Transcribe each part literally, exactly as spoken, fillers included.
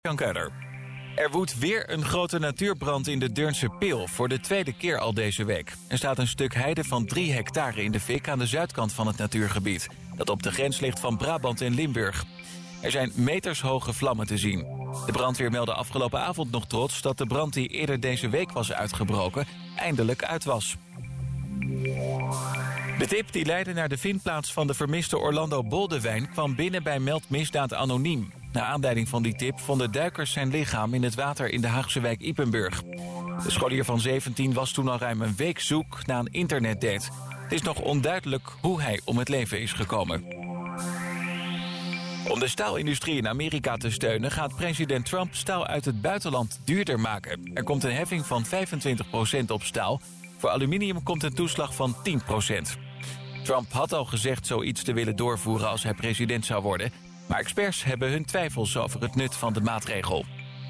Jan Keuler. Er woedt weer een grote natuurbrand in de Deurnse Pil, voor de tweede keer al deze week. Er staat een stuk heide van drie hectare in de fik aan de zuidkant van het natuurgebied, dat op de grens ligt van Brabant en Limburg. Er zijn metershoge vlammen te zien. De brandweer meldde afgelopen avond nog trots dat de brand die eerder deze week was uitgebroken eindelijk uit was. De tip die leidde naar de vindplaats van de vermiste Orlando Boldewijn kwam binnen bij Meld Misdaad Anoniem. Naar aanleiding van die tip vonden duikers zijn lichaam in het water in de Haagse wijk Ypenburg. De scholier van zeventien was toen al ruim een week zoek na een internetdate. Het is nog onduidelijk hoe hij om het leven is gekomen. Om de staalindustrie in Amerika te steunen gaat president Trump staal uit het buitenland duurder maken. Er komt een heffing van vijfentwintig procent op staal. Voor aluminium komt een toeslag van tien procent. Trump had al gezegd zoiets te willen doorvoeren als hij president zou worden, maar experts hebben hun twijfels over het nut van de maatregel.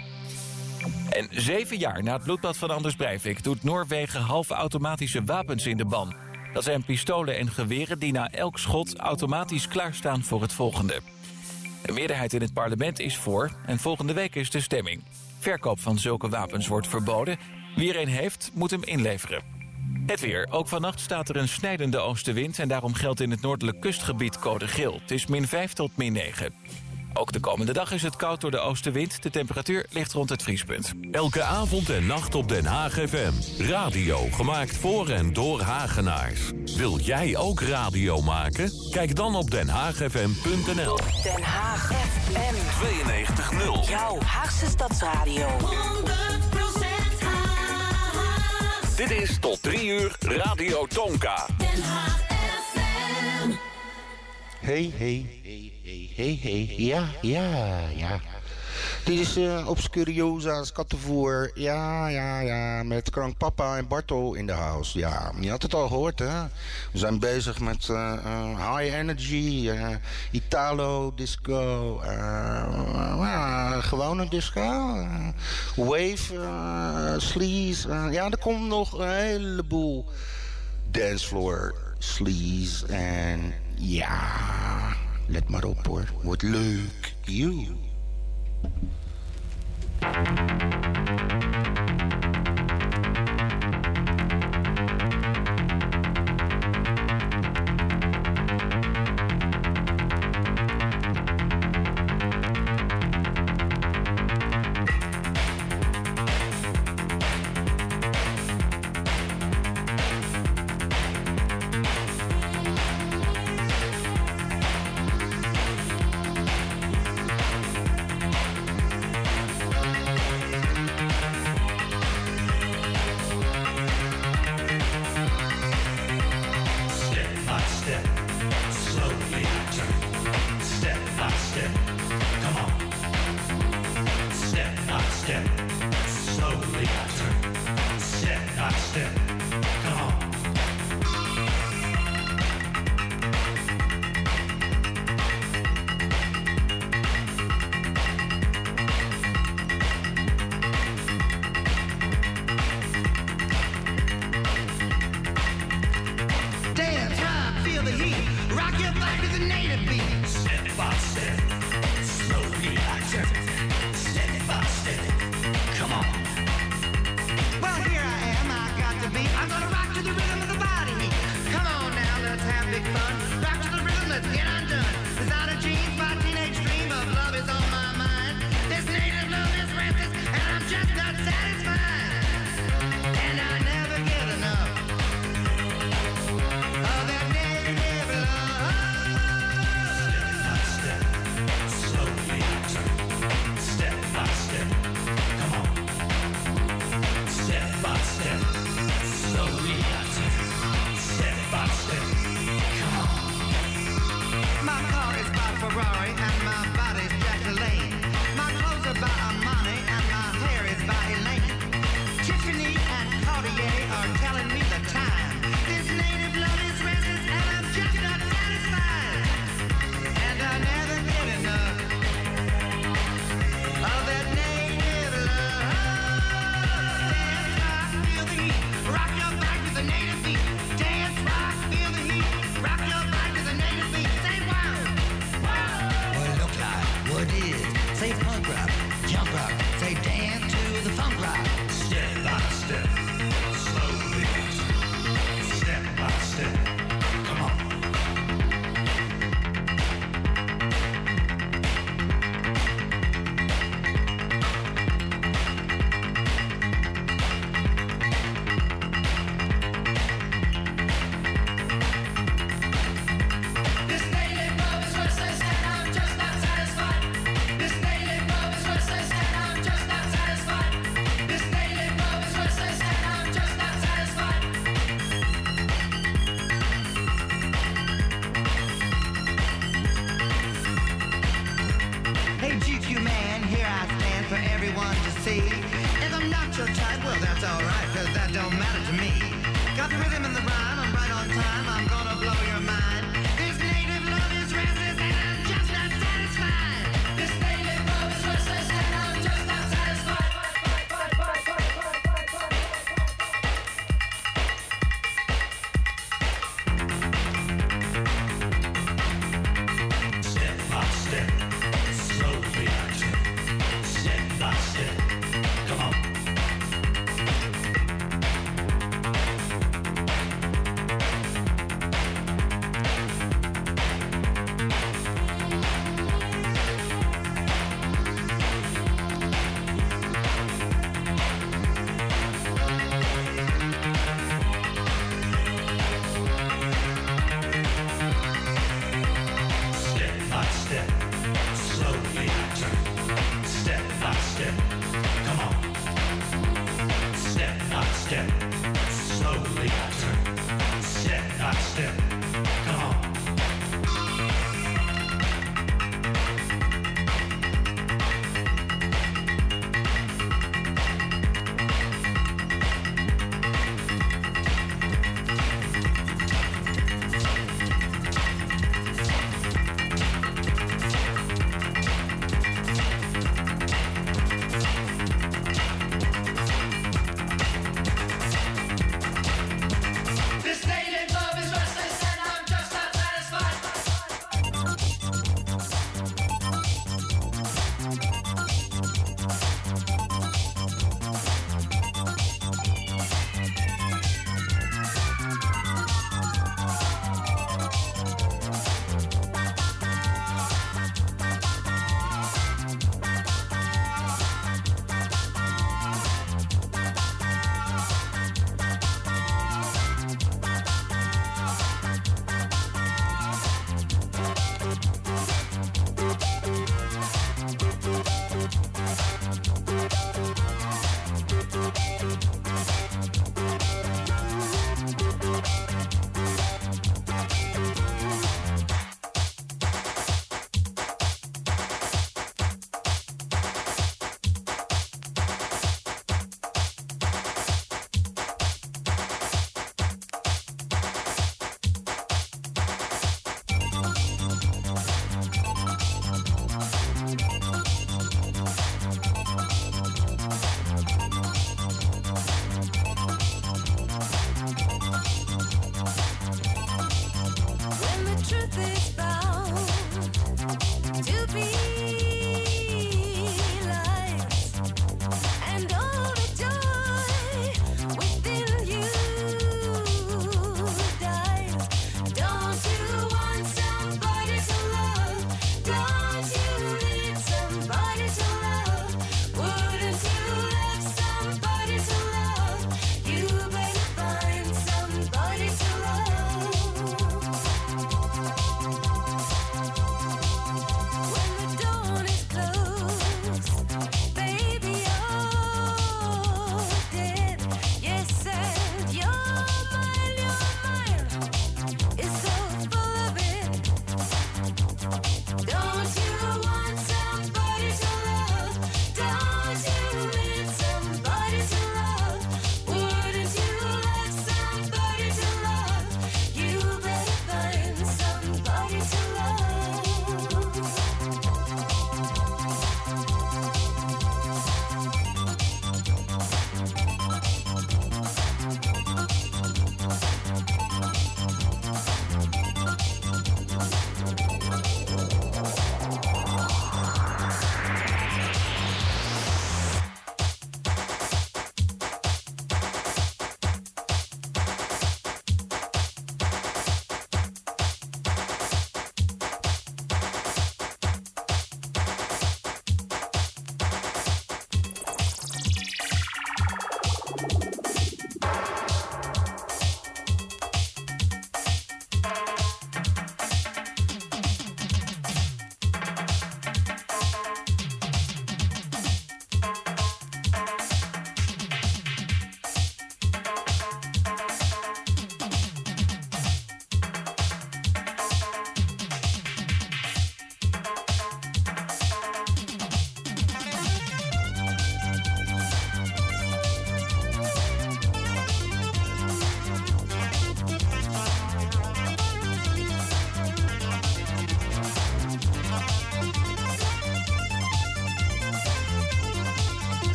En zeven jaar na het bloedbad van Anders Breivik doet Noorwegen halfautomatische wapens in de ban. Dat zijn pistolen en geweren die na elk schot automatisch klaarstaan voor het volgende. De meerderheid in het parlement is voor en volgende week is de stemming. Verkoop van zulke wapens wordt verboden. Wie er een heeft, moet hem inleveren. Het weer. Ook vannacht staat er een snijdende oostenwind en daarom geldt in het noordelijk kustgebied code geel. Het is min vijf tot min negen. Ook de komende dag is het koud door de oostenwind. De temperatuur ligt rond het vriespunt. Elke avond en nacht op Den Haag F M. Radio gemaakt voor en door Hagenaars. Wil jij ook radio maken? Kijk dan op den haag f m punt n l. Den Haag F M tweeënnegentig nul. Jouw Haagse Stadsradio. honderd procent Haag. Dit is tot drie uur Radio Tonka. Den Haag F M. Hey, hey, hey, hey, hey, hey, ja, ja, ja. Dit is uh, Obscuriosa's kattenvoer, ja, ja, ja, met Krank Papa en Bartel in de house. Ja, je had het al gehoord, hè. We zijn bezig met uh, uh, high energy, uh, Italo, disco, uh, uh, gewone disco, uh, wave, uh, sleaze. Uh, ja, er komt nog een heleboel dancefloor sleaze en ja, let maar op hoor, wordt leuk, you. for everyone to see. If I'm not your type, well, that's alright, cause that don't matter to me. Got the rhythm and the rhyme, I'm right on time, I'm gonna blow your mind. This native love is restless and I'm just not satisfied. This native love is restless and I'm just not satisfied. Step by step, slowly I take. Step by step, come on.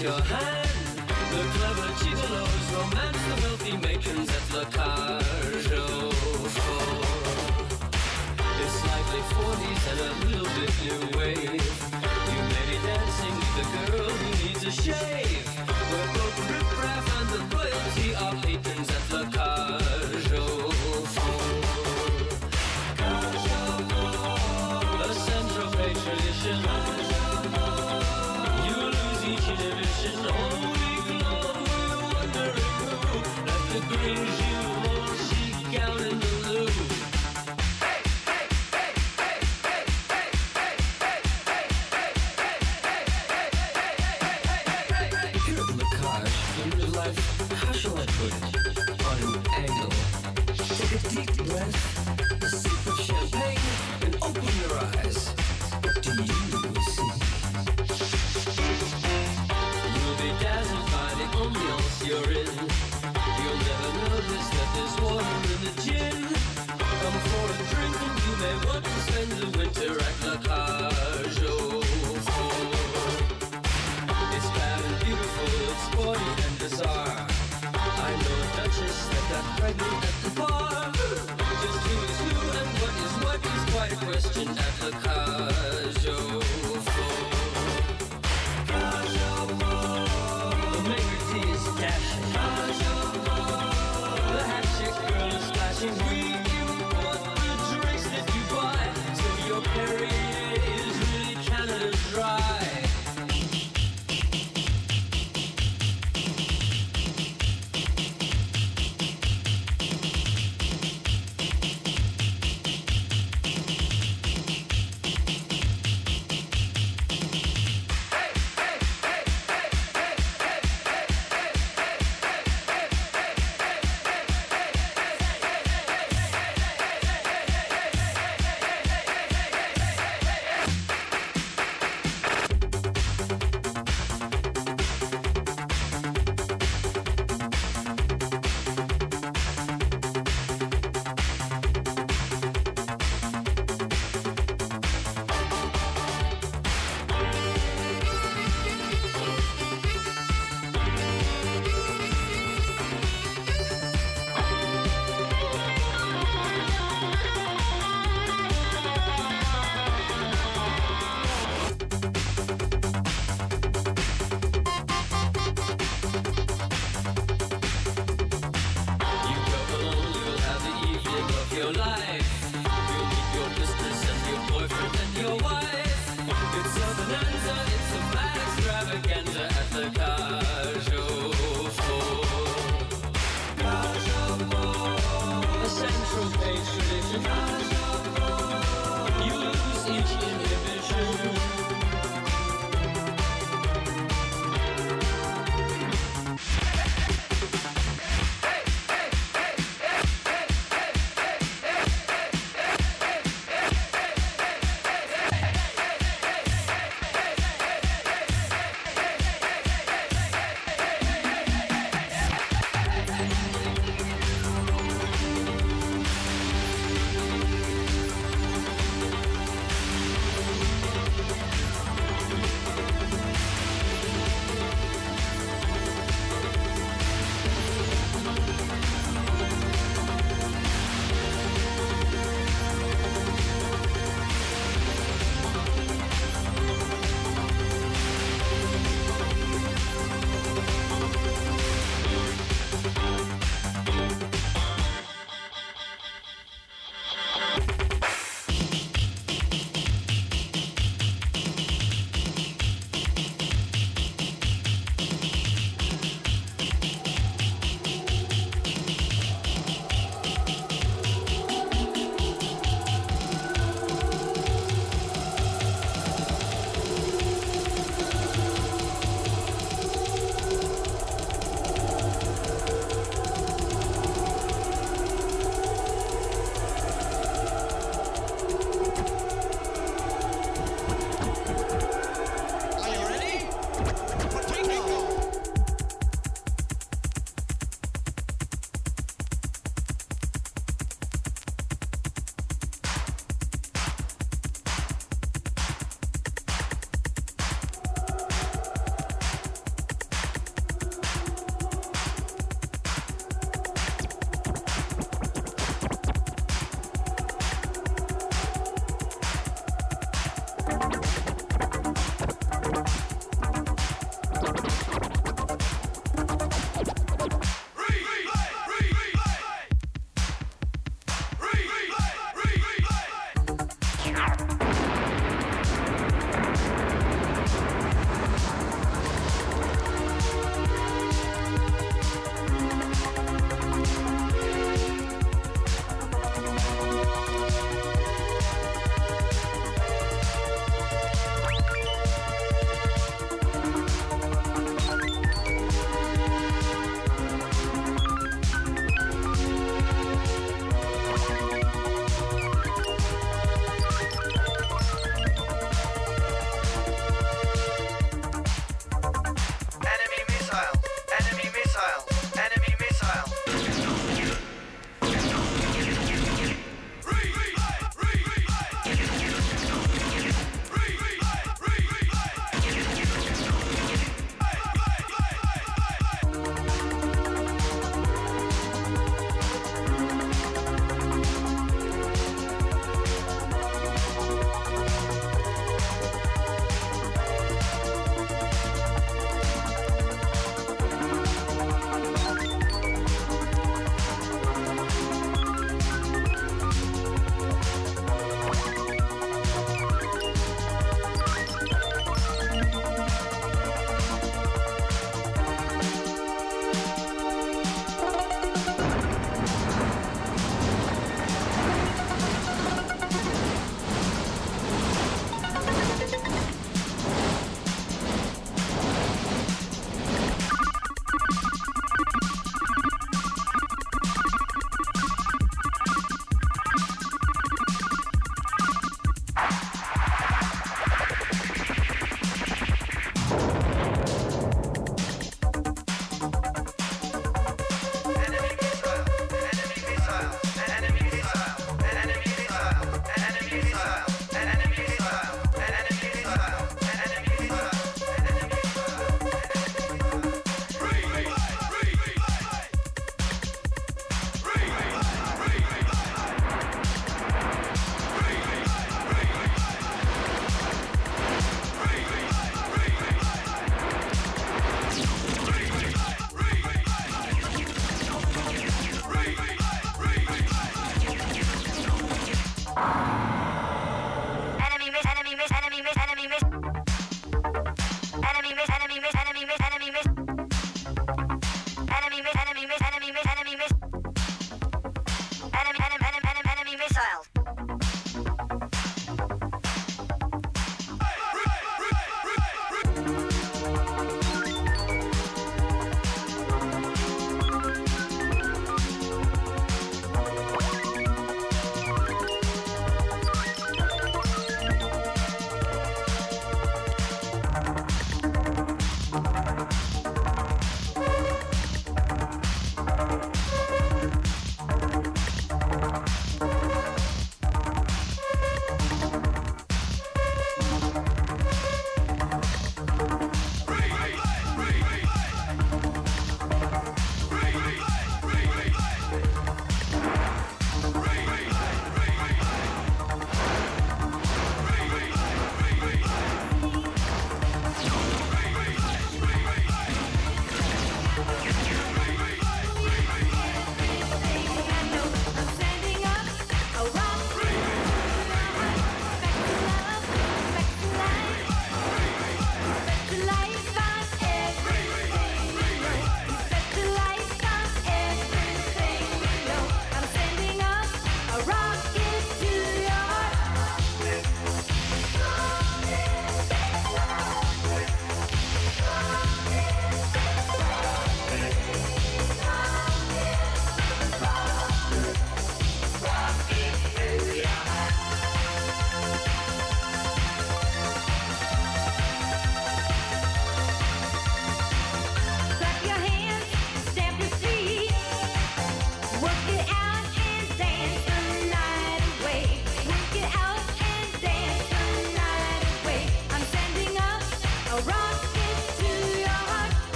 your hand. The clever gigolos romance the wealthy matrons at the car show. It's lively forties and a little bit new wave. You may be dancing with a girl who needs a shave. We're both riff-raff and the royalty are patrons at the car show. A central pay tradition. You lose each inhibition. All week long we're wondering who left the green shoe or chic gown in the loo. Here at Macage, in real life, how shall I put it? On an angle. Take a deep breath, a sip of champagne, and open your eyes. What do you see? You'll be dazzled by the ambiance you're in. You'll never notice that there's water in the gin. Come for a drink and you may want to spend the winter at La Cage. It's bad and beautiful, it's sporty and bizarre. I know a duchess that got pregnant at the bar. Just who is who and what is what is quite a question at the Cage. The maker tea is dashing. The hat chick girl is flashing. We import the drinks that you buy.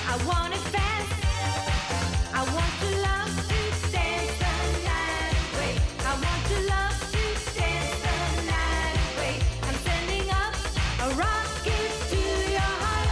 I want it fast. I want your love to dance the night away. I want your love to dance the night away. I'm sending up a rocket to your heart.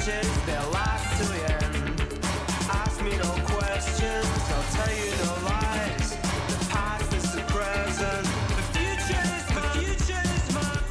confusion is their last to the end. Ask me no questions, I'll tell you no lies. The past is the present, the future is the future is mine.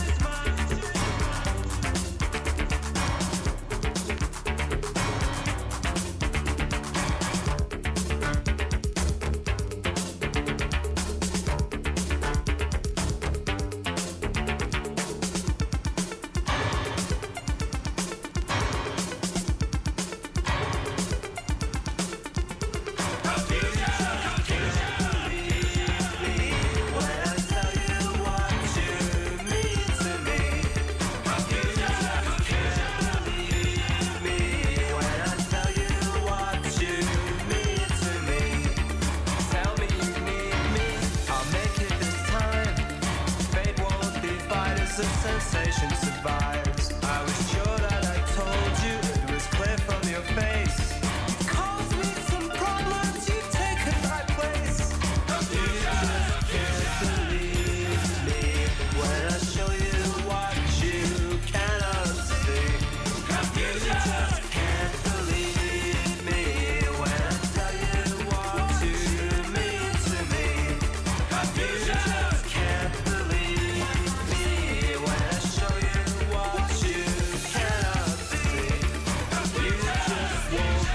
The sensation survives. I was sure that I told you, it was clear from your face. You caused me some problems, you've taken my place. You just can't believe me when I show you what you cannot see. You just can't believe me when I tell you what you mean to me. You just can't believe me when I show you what you cannot see. You just won't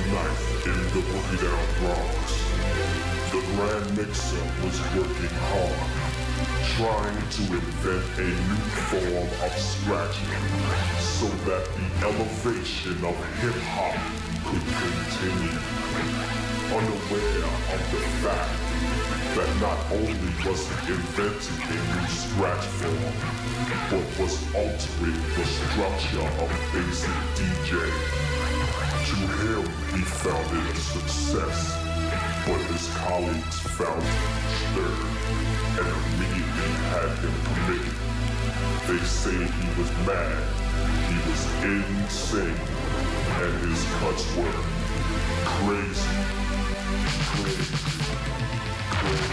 night in the Boogie Down Bronx, the Grand Mixer was working hard, trying to invent a new form of scratching so that the elevation of hip-hop could continue. Unaware of the fact that not only was he inventing a new scratch form, but was altering the structure of basic D J. To him, he found it a success, but his colleagues found it disturbing and immediately had him committed. They say he was mad, he was insane, and his cuts were crazy, crazy, crazy.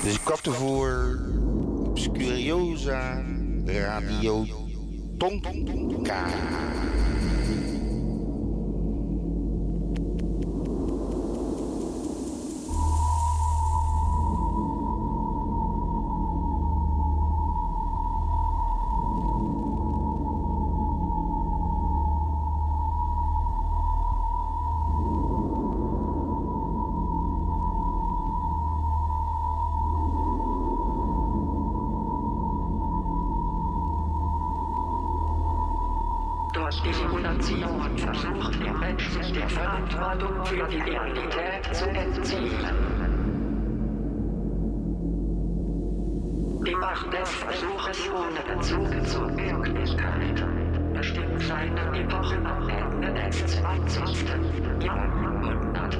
Dus ik kwam ervoor op Curiosa Radio Tonka. Durch die Simulation versucht der Mensch sich der Verantwortung für die Realität zu entziehen. Die Macht des Versuches ohne Bezug zur Wirklichkeit bestimmt seine Epoche am Ende des zwanzigsten Jahrhunderts.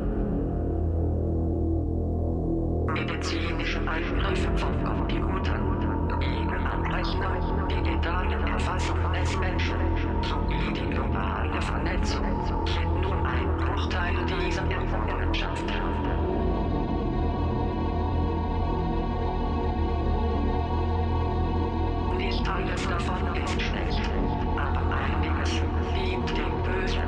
Medizinische Eingriffe von Computern, Gegenanrechnung, digitale Erfassung des Menschen sowie die globale Vernetzung sind nur ein Bruchteil dieser Errungenschaft. Nicht alles davon ist schlecht, aber einiges dient dem Bösen.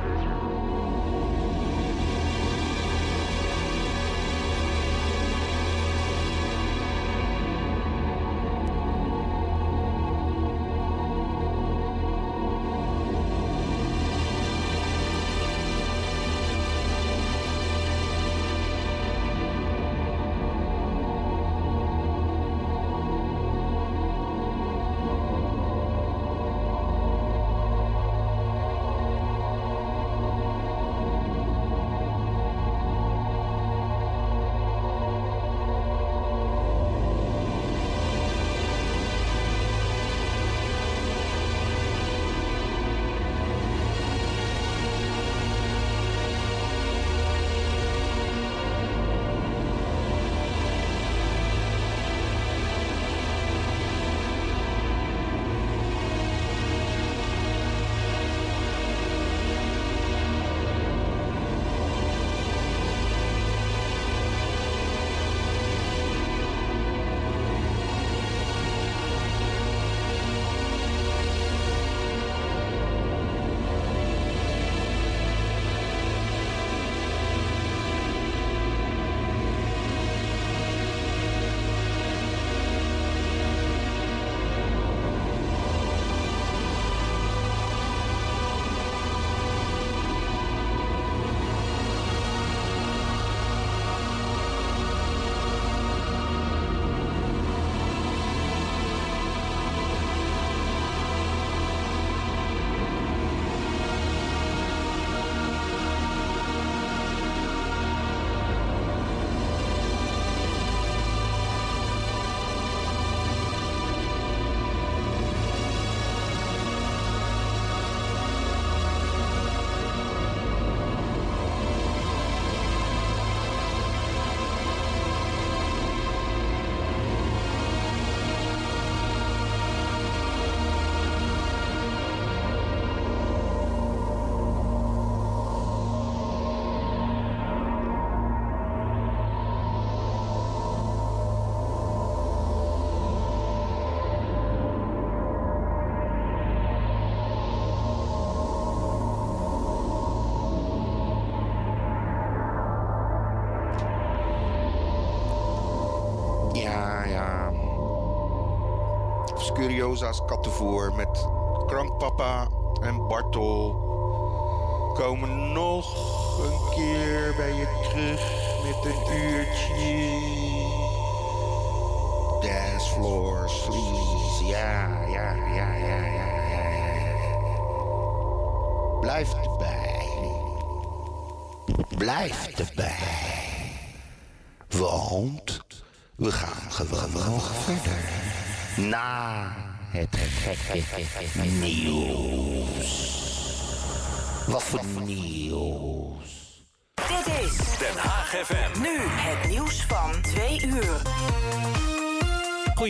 Curiosa's kattenvoer met Krankpapa en Bartel komen nog een keer bij je terug met een uurtje dancefloors, please. Ja, ja, ja, ja, ja, ja, ja. Blijf erbij. Blijf erbij. Want we gaan gewoon verder. Na het gekke nieuws. Wat voor nieuws? Dit is Den Haag F M. nu het nieuws van twee uur.